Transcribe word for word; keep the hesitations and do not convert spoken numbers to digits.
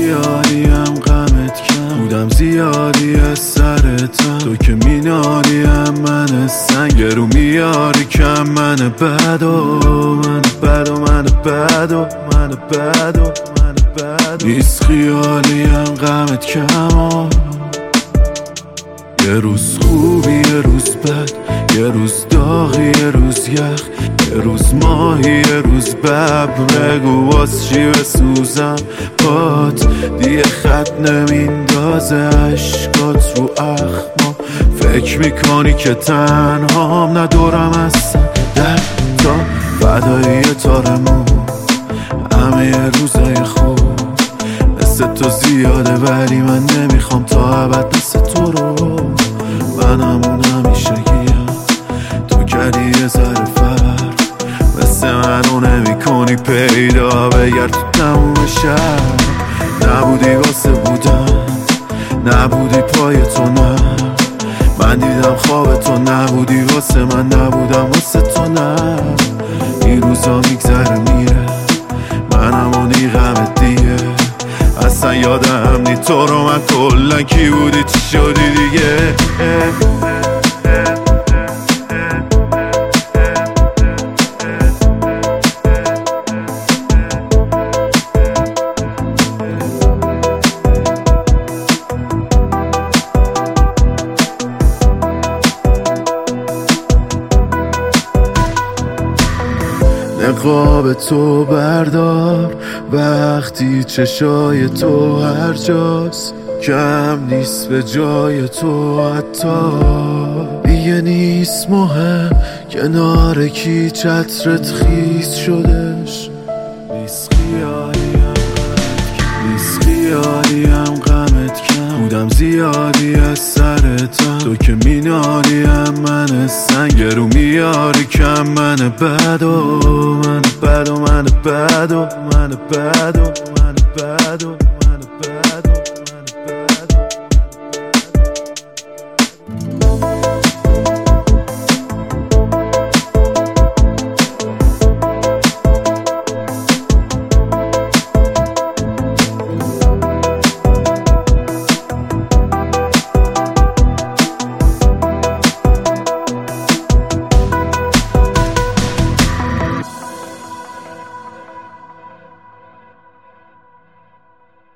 خیالیم غمت کم بودم زیادی از سرتم، تو که مینالیم من سنگ رو میاری کم. من بد و من بد و من بد و من بد و من بد و نیست خیالیم غمت کم. یه روز خوبی یه روز بد، یه روز داغی یه روز یخ، یه روز ماهی یه روز بب. بگو باز چی بسوزم بات، دیگه خط نمیندازه عشقات رو اخما. فکر میکنی که تنهام ندارم اصلا در تا فدایی تارمون همه روزای خوب مثل تو زیاده، ولی من نمیخوام تا ابد مثل تو رو. من همون همیشگیم تو کردی یه ذره فرق، مثل منو نمی کنی پیدا. بگرد تو تموم شهر، نبودی واسه بودن، نبودی پای تو نه. من دیدم خواب تو نبودی واسه من، نبودم واسه تو نه. این روزا میگذره میره، من همونی غمت دیگه. اصلا یادم نی تو رو من کلن کی بودی چی شدی دیگه. نقاب تو بردار وقتی چشای تو هر جاست، کم نیست به جای تو حتی. دیگه نیست مهم کنار کی چترت خیس شدش. نیست خیالیم نیست خیالیم غمت کم بودم زیادی از سرتم، تو که مینالیم من سنگ رو میاری کم. من بد و من بد و من بد و من بد و من بد و